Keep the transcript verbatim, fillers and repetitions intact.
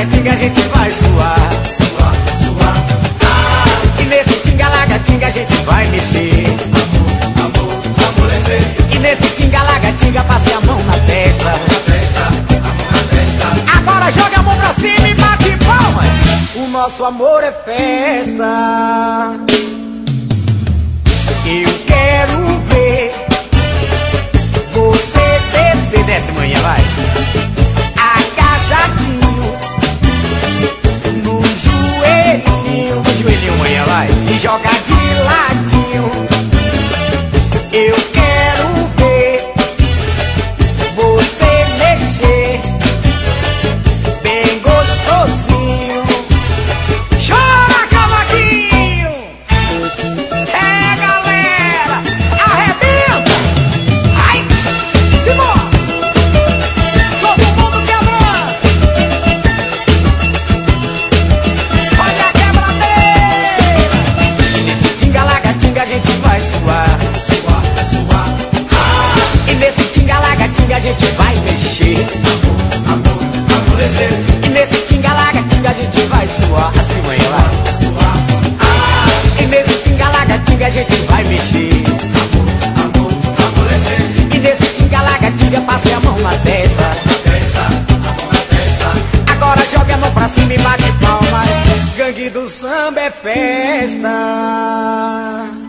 tinga-laga-tinga a gente vai suar, Suar, suar, ah. e nesse tinga-laga-tinga a gente vai mexer. Amor, amor, amolecer. E nesse tinga-laga-tinga passe a mão na testa. Na testa, a mão na testa. Agora joga a mão pra cima e bate palmas. O nosso amor é festa. Eu quero ver você descer, desce manhã, vai, agachadinho no joelhinho, no joelhinho manhã, vai, e joga de ladinho. Eu quero ver você mexer bem gostosinho. Chora, cavaquinho! É, galera! Arrebenta! Ai! Simão! Todo mundo quebrando! Olha a quebradeira! E nesse tinga-laga-tinga a gente vai suar. Suar, suar, ah. E nesse tinga-laga-tinga a gente vai mexer. Amor, amor, amolecer. E nesse tinga-laga-tinga a gente vai suar. Assim, mãe, vai. Suar, ah. E nesse tinga-laga-tinga a gente vai mexer. Amor, amor, amolecer. E nesse tinga-laga-tinga passe a mão na testa. Na testa, a mão na testa. Agora joga a mão pra cima e bate palmas. Gangue do samba é festa.